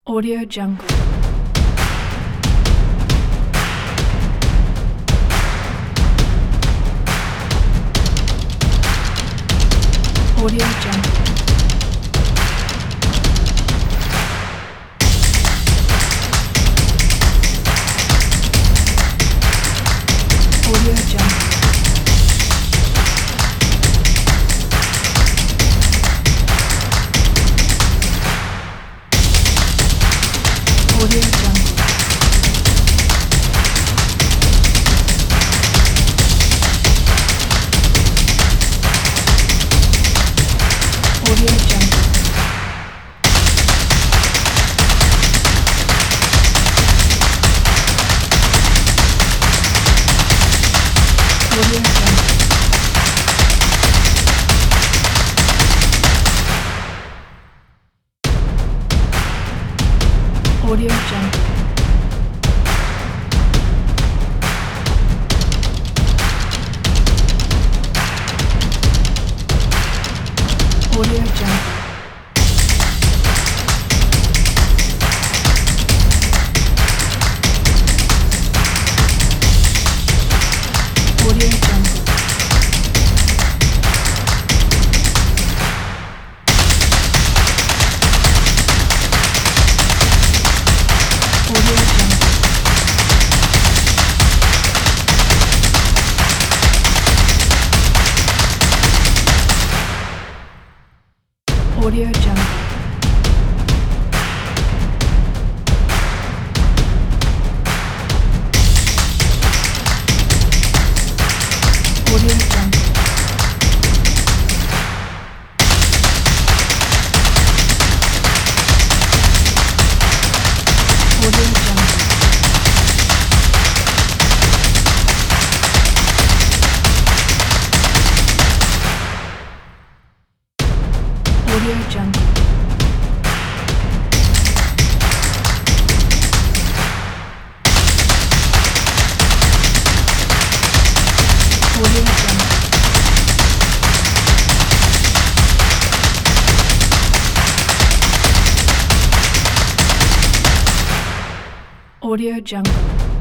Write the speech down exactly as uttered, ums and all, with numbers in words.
Audio Jungle. Audio Jungle. Audio Jungle. Audio Jungle. Audio Jungle. Audio Jungle. Audio Jungle. Audio Jungle. Audio Jungle. Audio Jungle. Audio Jungle. Audio Jungle. Audio Jungle. Audio Jungle. Audio Jungle. Audio Jungle.